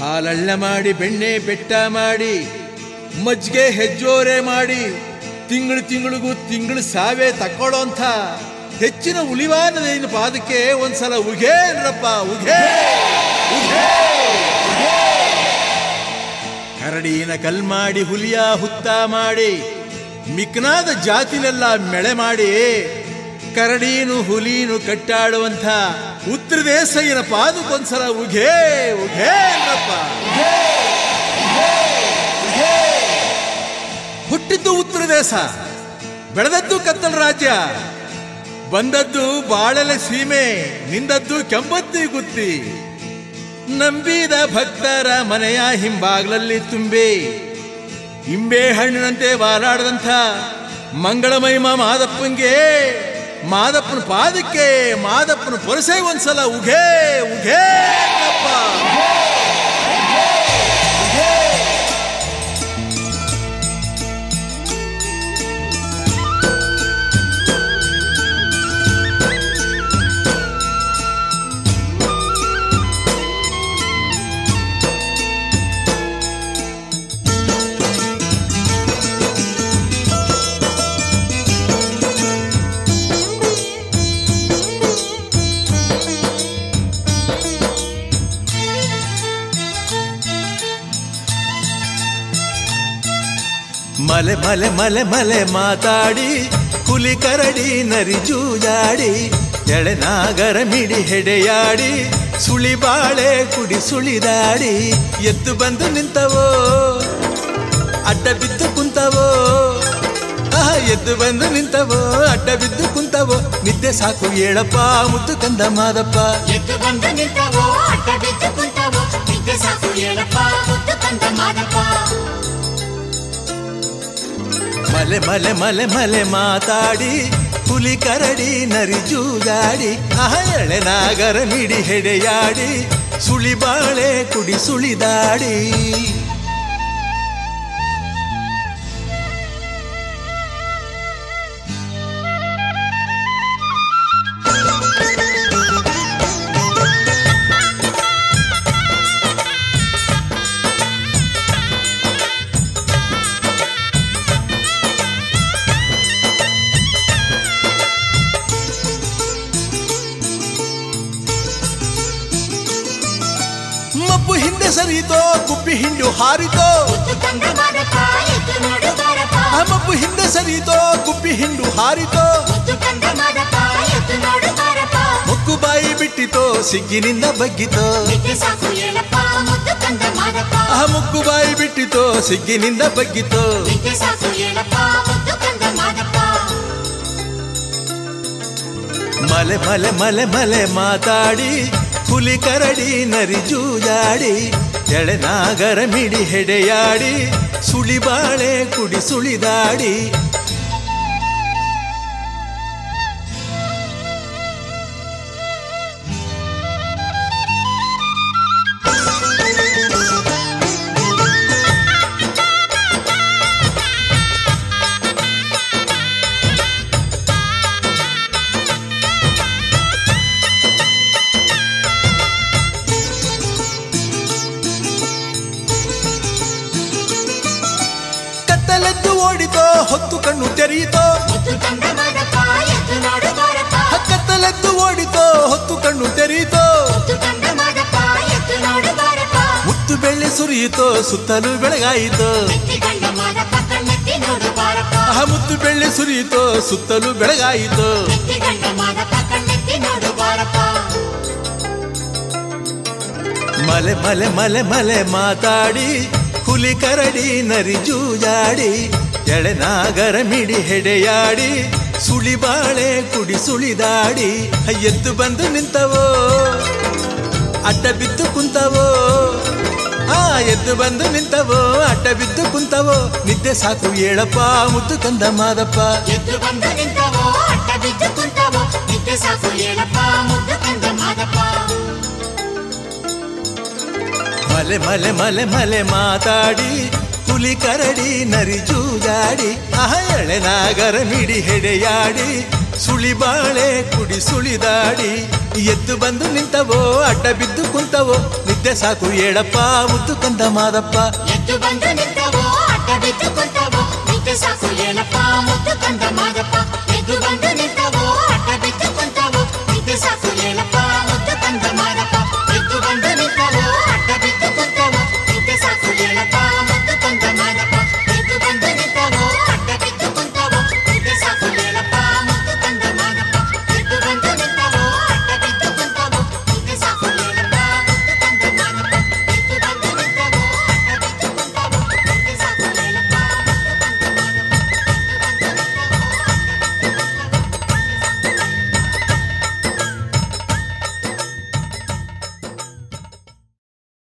ಹಾಲಳ್ಳ ಮಾಡಿ ಬೆಣ್ಣೆ ಬೆಟ್ಟ ಮಾಡಿ ಮಜ್ಜಿಗೆ ಹೆಜ್ಜೋರೆ ಮಾಡಿ ತಿಂಗಳಿಗೂ ತಿಂಗಳು ಸಾವೇ ತಕ್ಕೊಳ್ಳೋಂಥ ಹೆಚ್ಚಿನ ಉಳಿವಾನದೇನು ಪಾದಕ್ಕೆ ಒಂದ್ಸಲ ಉಘೇ ಅನ್ರಪ್ಪ, ಉಘೇ ಉಘೇ. ಕರಡಿನ ಕಲ್ ಮಾಡಿ ಹುಲಿಯ ಹುತ್ತ ಮಾಡಿ ಮಿಕ್ನಾದ ಜಾತಿಲೆಲ್ಲ ಮೆಳೆ ಮಾಡಿ ಕರಡೀನು ಹುಲಿನು ಕಟ್ಟಾಡುವಂಥ ಉತ್ತರ ದೇಶಯ್ಯನ ಪಾದಕ್ಕೊಂದ್ಸಲ ಉಘೇ ಉಘೇ ಅನ್ರಪ್ಪ. ಹುಟ್ಟಿದ್ದು ಉತ್ತರ ದೇಶ, ಬೆಳೆದದ್ದು ಕತ್ತಲ ರಾಜ್ಯ, ಬಂದದ್ದು ಬಾಳೆಲೆ ಸೀಮೆ, ನಿಂದದ್ದು ಕೆಂಬತ್ತಿ ಗುತ್ತಿ. ನಂಬಿದ ಭಕ್ತರ ಮನೆಯ ಹಿಂಬಾಗ್ಲಲ್ಲಿ ತುಂಬಿ ಇಂಬೆ ಹಣ್ಣಿನಂತೆ ವಾಲಾಡದಂಥ ಮಂಗಳಮಹಿಮ ಮಾದಪ್ಪನ ಪಾದಕ್ಕೆ ಮಾದಪ್ಪನ ಪೊರಸೆ ಒಂದ್ಸಲ ಉಘೇ ಉಘೇ ಅಪ್ಪ. ಮಲೆ ಮಲೆ ಮಲೆ ಮಲೆ ಮಾತಾಡಿ ಹುಲಿ ಕರಡಿ ನರಿ ಜೂಜಾಡಿ ಎಳೆನಾಗರ ಮಿಡಿ ಹೆಡೆಯಾಡಿ ಸುಳಿ ಬಾಳೆ ಕುಡಿ ಸುಳಿದಾಡಿ ಎದ್ದು ಬಂದು ನಿಂತವೋ ಅಡ್ಡ ಬಿದ್ದು ಕುಂತವೋ, ಎದ್ದು ಬಂದು ನಿಂತವೋ ಅಡ್ಡ ಬಿದ್ದು ಕುಂತವೋ. ನಿದ್ದೆ ಸಾಕು ಹೇಳಪ್ಪ ಮುದ್ದು ಕಂದ ಮಾದಪ್ಪ. ಎದ್ದು ಬಂದು ನಿಂತವೋ ಅಡ್ಡ ಬಿದ್ದು ಕುಂತವೋ, ನಿದ್ದೆ ಸಾಕು ಹೇಳಪ್ಪ ಮುದ್ದು ಕಂದ ಮಾದಪ್ಪ. ಮಲೆ ಮಲೆ ಮಲೆ ಮಲೆ ಮಾತಾಡಿ ಹುಲಿ ಕರಡಿ ನರಿ ಜೂಜಾಡಿ ಎಳೆನಾಗರ ಮಿಡಿ ಹೆಡೆಯಾಡಿ ಸುಳಿ ಬಾಳೆ ಕುಡಿ ಸುಳಿದಾಡಿ. ಮಬ್ಬು ಹಿಂದೆ ಸರಿತೋ ಗುಬ್ಬಿ ಹಿಂಡು ಹಾರಿತೋ, ಮಬ್ಬು ಹಿಂದೆ ಸರಿತೋ ಗುಬ್ಬಿ ಹಿಂಡು ಹಾರಿತೋ. ಮುಕ್ಕು ಬಾಯಿ ಬಿಟ್ಟಿತೋ ಸಿಗ್ಗಿನಿಂದ ಬಗ್ಗಿತೋ, ಮುಕ್ಕು ಬಾಯಿ ಬಿಟ್ಟಿತೋ ಸಿಗ್ಗಿನಿಂದ ಬಗ್ಗಿತೋ. ಮಲೆ ಮಲೆ ಮಲೆ ಮಲೆ ಮಾತಾಡಿ ಹುಲಿ ಕರಡಿ ನರಿ ಜೂಜಾಡಿ ಎಳೆನಾಗರ ಮಿಡಿ ಹೆಡೆಯಾಡಿ ಸುಳಿ ಬಾಳೆ ಕುಡಿ ಸುಳಿದಾಡಿ. ಕತ್ತಲೆದ್ದು ಓಡಿತೋ ಹೊತ್ತು ಕಣ್ಣು ತೆರೆಯಿತೋ, ಕತ್ತಲೆದ್ದು ಓಡಿತೋ ಹೊತ್ತು ಕಣ್ಣು ತೆರೆಯಿತೋ. ಮುತ್ತು ಬೆಳ್ಳಿ ಸುರಿಯಿತೋ ಸುತ್ತಲೂ ಬೆಳಗಾಯಿತೋ, ಮುತ್ತು ಬೆಳ್ಳಿ ಸುರಿಯಿತೋ ಸುತ್ತಲೂ ಬೆಳಗಾಯಿತೋ. ಮಲೆ ಮಲೆ ಮಲೆ ಮಲೆ ಮಾತಾಡಿ ಹುಲಿ ಕರಡಿ ನರಿ ಜೂಜಾಡಿ ಎಳೆನಾಗರ ಮಿಡಿ ಹೆಡೆಯಾಡಿ ಸುಳಿ ಬಾಳೆ ಕುಡಿ ಸುಳಿದಾಡಿ. ಎದ್ದು ಬಂದು ನಿಂತವೋ ಅಡ್ಡ ಬಿದ್ದು ಕುಂತವೋ, ಎದ್ದು ಬಂದು ನಿಂತವೋ ಅಡ್ಡ ಬಿದ್ದು ಕುಂತವೋ. ನಿದ್ದೆ ಸಾಕು ಹೇಳಪ್ಪ ಮುದ್ದು ಕಂದ ಮಾದಪ್ಪ. ಎದ್ದು ಬಂದು ನಿಂತವೋ ಅಡ್ಡ ಬಿದ್ದು ಕುಂತವೋ, ನಿದ್ದೆ ಸಾಕು ಹೇಳಪ್ಪ ಮುದ್ದು ಕಂದ ಮಾದಪ್ಪ. ಮಲೆ ಮಲೆ ಮಲೆ ಮಲೆ ಮಾತಾಡಿ ಹುಲಿ ಕರಡಿ ನರಿ ಜೂಜಾಡಿ ಎಳೆನಾಗರ ಮಿಡಿ ಹೆಡೆಯಾಡಿ ಸುಳಿ ಬಾಳೆ ಕುಡಿ ಸುಳಿದಾಡಿ. ಎದ್ದು ಬಂದು ನಿಂತವೋ ಅಡ್ಡ ಬಿದ್ದು ಕುಂತವೋ. ವಿದ್ಯೆ ಸಾಕು ಹೇಳಪ್ಪ ಮುದ್ದು ಕಂದ ಮಾದಪ್ಪ. ಎದ್ದು ಬಂದು ನಿಂತ